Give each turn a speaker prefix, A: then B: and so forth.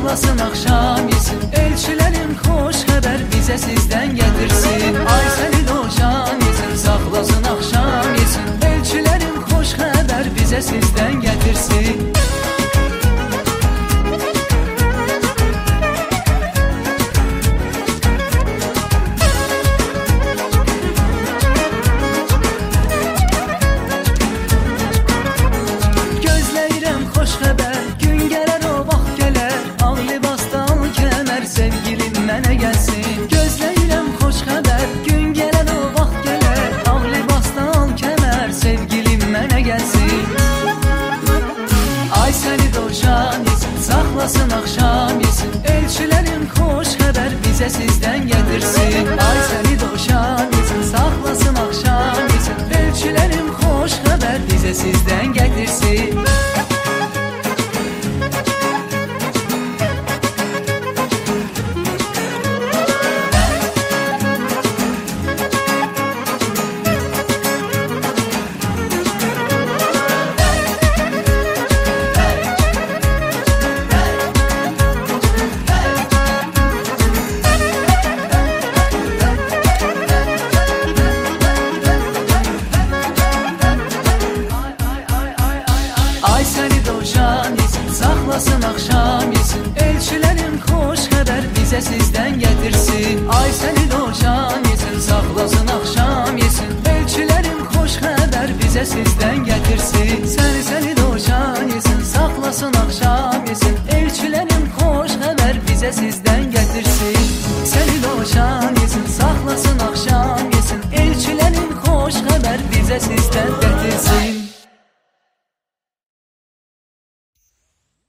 A: saklasın akşam yesin. Elçilerin hoş haber bize sizden getirsin. Ay seni loşan yesin, saklasın akşam yesin. Elçilerin hoş haber bize sizden getirsin. Hoş haber, gün gelir o vaxt gelir. Ağ libasda al kemer, sevgilim mənə gəlsin. Gözləyirəm xoş xəbər, gün gelir o vaxt gelir. Ağ libasda al kemer, sevgilim mənə gəlsin. Ay səni dovşan yesin, saklasın akşam yesin. Elçilerin hoş haber bize sizden getirsin. Ay səni dovşan yesin, saklasın akşam yesin. Elçilerin hoş haber bize sizden getirsin. Ay seni dovşan yesin, saklasın akşam yesin. Elçilerin hoş haber bize sizden getirsin. Ay seni dovşan yesin, saklasın akşam yesin. Elçilerin hoş haber bize sizden getirsin. Seni dovşan yesin, saklasın akşam yesin. Elçilerin hoş haber bize sizden getirsin. Seni dovşan yesin, saklasın akşam yesin. Elçilerin hoş haber bize sizden getirsin.